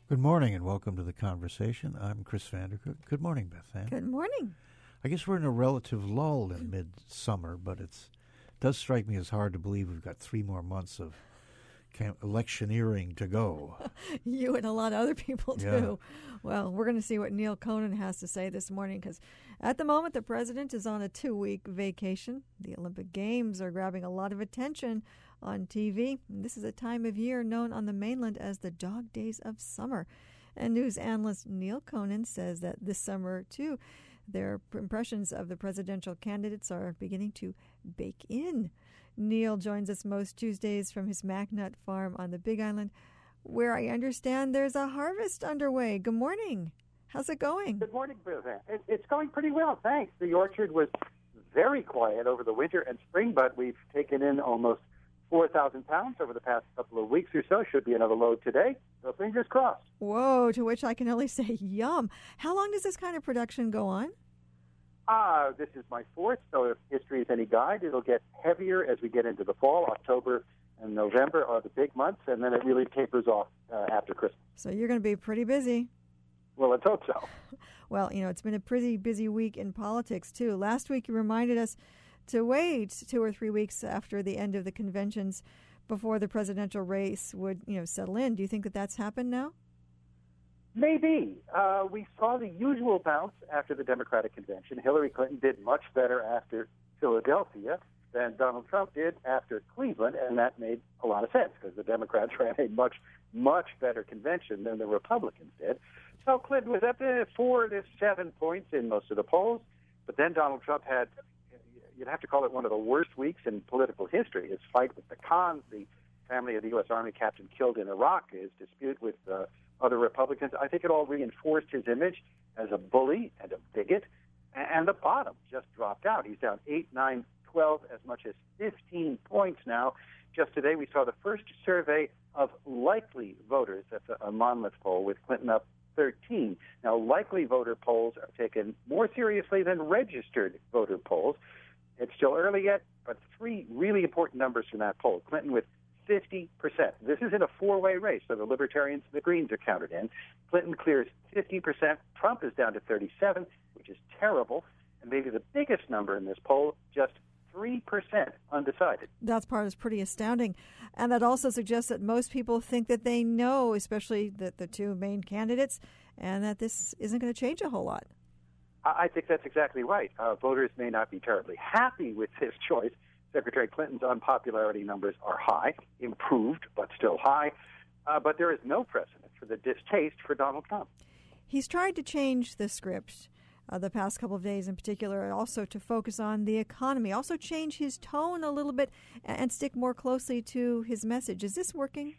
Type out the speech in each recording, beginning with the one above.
Good morning and welcome to the conversation. I'm Chris Vandercook. Good morning, Beth Ann. Good morning. I guess we're in a relative lull in midsummer, but it does strike me as hard to believe we've got 3 more months of electioneering to go. You and a lot of other people Yeah. too. Well, we're going to see what Neil Conan has to say this morning because at the moment the president is on a 2-week vacation. The Olympic Games are grabbing a lot of attention on TV. This is a time of year known on the mainland as the dog days of summer. And news analyst Neil Conan says that this summer, too, their impressions of the presidential candidates are beginning to bake in. Neil joins us most Tuesdays from his MacNut farm on the Big Island, where I understand there's a harvest underway. Good morning. How's it going? Good morning, Beth. It's going pretty well, thanks. The orchard was very quiet over the winter and spring, but we've taken in almost 4,000 pounds over the past couple of weeks or so. Should be another load today, so fingers crossed. Whoa, to which I can only say yum. How long does this kind of production go on? This is my 4th, so if history is any guide, it'll get heavier as we get into the fall. October and November are the big months, and then it really tapers off after Christmas. So you're going to be pretty busy. Well, let's hope so. Well, it's been a pretty busy week in politics, too. Last week you reminded us to wait 2 or 3 weeks after the end of the conventions before the presidential race would, settle in. Do you think that that's happened now? Maybe. We saw the usual bounce after the Democratic convention. Hillary Clinton did much better after Philadelphia than Donald Trump did after Cleveland, and that made a lot of sense because the Democrats ran a much, much better convention than the Republicans did. So Clinton was up to 4 to 7 points in most of the polls, but then Donald Trump had, you'd have to call it one of the worst weeks in political history. His fight with the Khans, the family of the U.S. Army captain killed in Iraq, his dispute with other Republicans, I think it all reinforced his image as a bully and a bigot, and the bottom just dropped out. He's down 8, 9, 12, as much as 15 points now. Just today we saw the first survey of likely voters. That's a Monmouth poll with Clinton up 13. Now, likely voter polls are taken more seriously than registered voter polls. It's still early yet, but 3 really important numbers from that poll. Clinton with 50%. This is in a 4-way race, so the Libertarians and the Greens are counted in. Clinton clears 50%. Trump is down to 37%, which is terrible. And maybe the biggest number in this poll, just 3% undecided. That part is pretty astounding. And that also suggests that most people think that they know, especially the 2 main candidates, and that this isn't going to change a whole lot. I think that's exactly right. Voters may not be terribly happy with this choice. Secretary Clinton's unpopularity numbers are high, improved, but still high. But there is no precedent for the distaste for Donald Trump. He's tried to change the script the past couple of days in particular, and also to focus on the economy, also change his tone a little bit and stick more closely to his message. Is this working?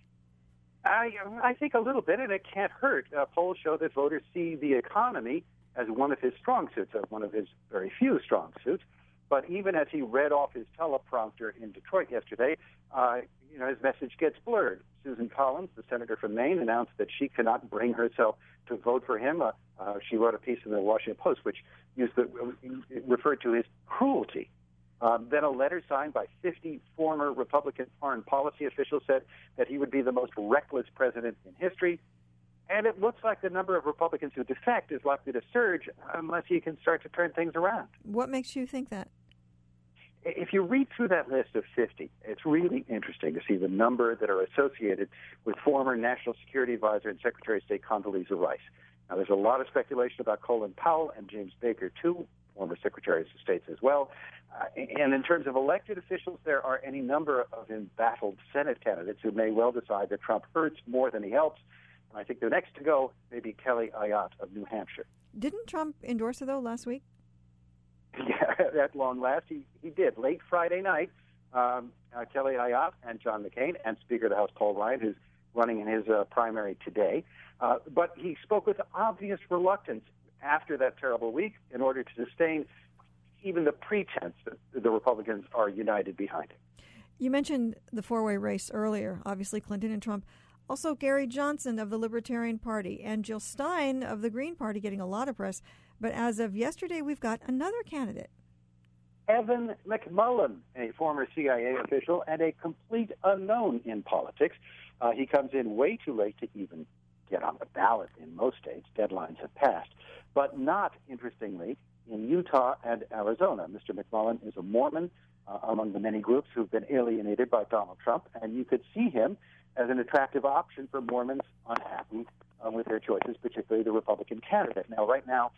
I think a little bit, and it can't hurt. Polls show that voters see the economy as one of his strong suits, one of his very few strong suits. But even as he read off his teleprompter in Detroit yesterday, his message gets blurred. Susan Collins, the senator from Maine, announced that she cannot bring herself to vote for him. She wrote a piece in the Washington Post which referred to his cruelty. Then a letter signed by 50 former Republican foreign policy officials said that he would be the most reckless president in history. And it looks like the number of Republicans who defect is likely to surge unless he can start to turn things around. What makes you think that? If you read through that list of 50, it's really interesting to see the number that are associated with former National Security Advisor and Secretary of State Condoleezza Rice. Now, there's a lot of speculation about Colin Powell and James Baker, too, former Secretaries of State as well. And in terms of elected officials, there are any number of embattled Senate candidates who may well decide that Trump hurts more than he helps. And I think the next to go may be Kelly Ayotte of New Hampshire. Didn't Trump endorse her, though, last week? Yeah, at long last, he did. Late Friday night, Kelly Ayotte and John McCain and Speaker of the House Paul Ryan, who's running in his primary today. But he spoke with obvious reluctance after that terrible week in order to sustain even the pretense that the Republicans are united behind him. You mentioned the 4-way race earlier, obviously Clinton and Trump. Also, Gary Johnson of the Libertarian Party and Jill Stein of the Green Party getting a lot of press. But as of yesterday, we've got another candidate. Evan McMullin, a former CIA official and a complete unknown in politics. He comes in way too late to even get on the ballot in most states. Deadlines have passed. But not, interestingly, in Utah and Arizona. Mr. McMullin is a Mormon among the many groups who've been alienated by Donald Trump, and you could see him as an attractive option for Mormons unhappy with their choices, particularly the Republican candidate. Now, right now,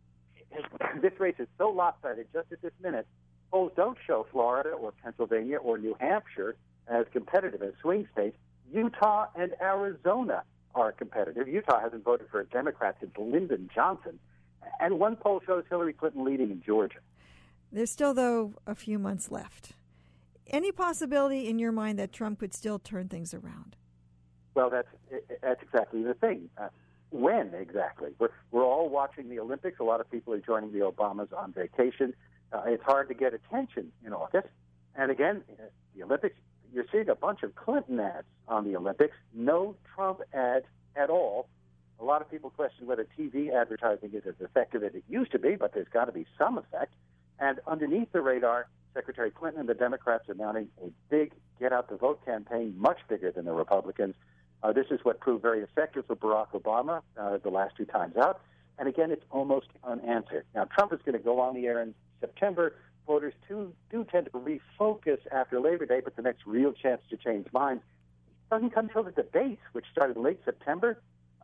this race is so lopsided just at this minute, polls don't show Florida or Pennsylvania or New Hampshire as competitive as swing states. Utah and Arizona are competitive. Utah hasn't voted for a Democrat since Lyndon Johnson. And one poll shows Hillary Clinton leading in Georgia. There's still, though, a few months left. Any possibility in your mind that Trump could still turn things around? Well, that's exactly the thing. When exactly? We're all watching the Olympics. A lot of people are joining the Obamas on vacation. It's hard to get attention in August. And again, the Olympics, you're seeing a bunch of Clinton ads on the Olympics, no Trump ads at all. A lot of people question whether TV advertising is as effective as it used to be, but there's got to be some effect. And underneath the radar, Secretary Clinton and the Democrats are mounting a big get-out-the-vote campaign, much bigger than the Republicans. This is what proved very effective for Barack Obama the last two times out. And again, it's almost unanswered. Now, Trump is going to go on the air in September. Voters do tend to refocus after Labor Day, but the next real chance to change minds doesn't come until the debates, which started late September.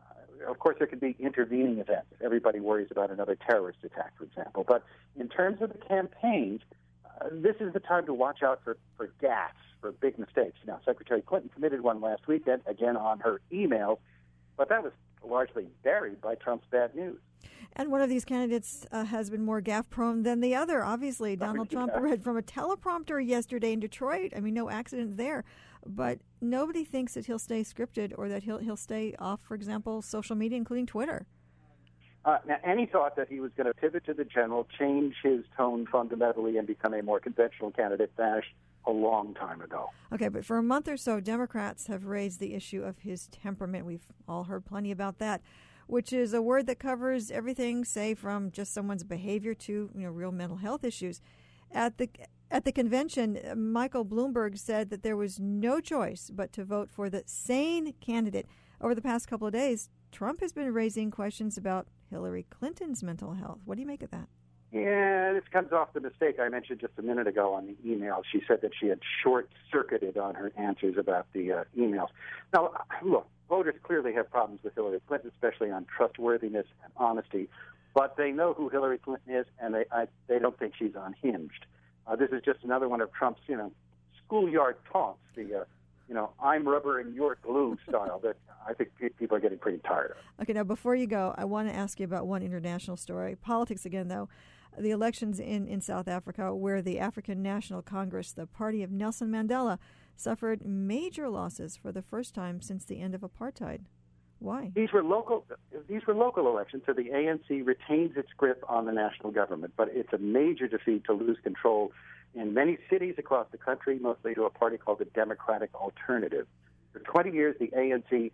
Of course, there could be intervening events. Everybody worries about another terrorist attack, for example. But in terms of the campaigns, this is the time to watch out for gaffes, for big mistakes. Now, Secretary Clinton committed one last weekend, again on her emails, but that was largely buried by Trump's bad news. And one of these candidates has been more gaffe-prone than the other. Obviously, Donald Trump read from a teleprompter yesterday in Detroit. I mean, no accident there. But nobody thinks that he'll stay scripted or that he'll stay off, for example, social media, including Twitter. Now, any thought that he was going to pivot to the general, change his tone fundamentally, and become a more conventional candidate vanished a long time ago. Okay, but for a month or so, Democrats have raised the issue of his temperament. We've all heard plenty about that, which is a word that covers everything, say, from just someone's behavior to real mental health issues. At the convention, Michael Bloomberg said that there was no choice but to vote for the sane candidate. Over the past couple of days, Trump has been raising questions about Hillary Clinton's mental health. What do you make of that? Yeah, this comes off the mistake I mentioned just a minute ago on the email. She said that she had short-circuited on her answers about the emails. Now, look, voters clearly have problems with Hillary Clinton, especially on trustworthiness and honesty, but they know who Hillary Clinton is, and they don't think she's unhinged. This is just another one of Trump's, schoolyard taunts, the I'm rubber and you're glue style that I think people are getting pretty tired of. Okay, now before you go, I want to ask you about one international story. Politics again, though. The elections in South Africa, where the African National Congress, the party of Nelson Mandela, suffered major losses for the first time since the end of apartheid. Why? These were local elections, so the ANC retains its grip on the national government, but it's a major defeat to lose control in many cities across the country, mostly to a party called the Democratic Alternative. For 20 years, the ANC,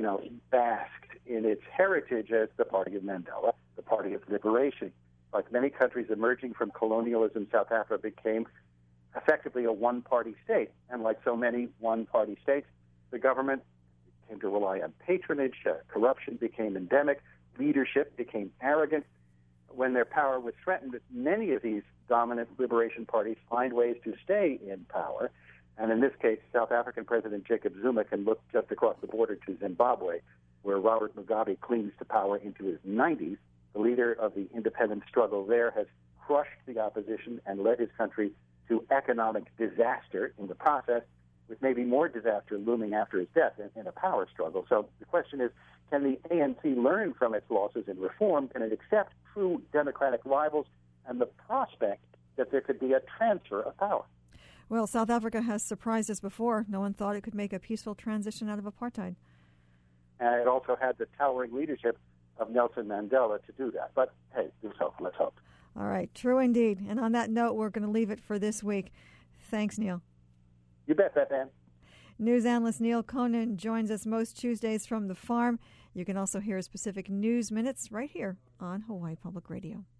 basked in its heritage as the party of Mandela, the party of liberation. Like many countries emerging from colonialism, South Africa became effectively a one-party state. And like so many one-party states, the government came to rely on patronage, corruption became endemic, leadership became arrogant. When their power was threatened, many of these dominant liberation parties find ways to stay in power. And in this case, South African President Jacob Zuma can look just across the border to Zimbabwe, where Robert Mugabe clings to power into his 90s. The leader of the independence struggle there has crushed the opposition and led his country to economic disaster in the process, with maybe more disaster looming after his death in a power struggle. So the question is, can the ANC learn from its losses and reform? Can it accept true democratic rivals and the prospect that there could be a transfer of power? Well, South Africa has surprised us before. No one thought it could make a peaceful transition out of apartheid. And it also had the towering leadership of Nelson Mandela to do that. But, hey, let's hope. All right, true indeed. And on that note, we're going to leave it for this week. Thanks, Neil. You bet, Beth-Ann. News analyst Neil Conan joins us most Tuesdays from the farm. You can also hear his Pacific News Minutes right here on Hawaii Public Radio.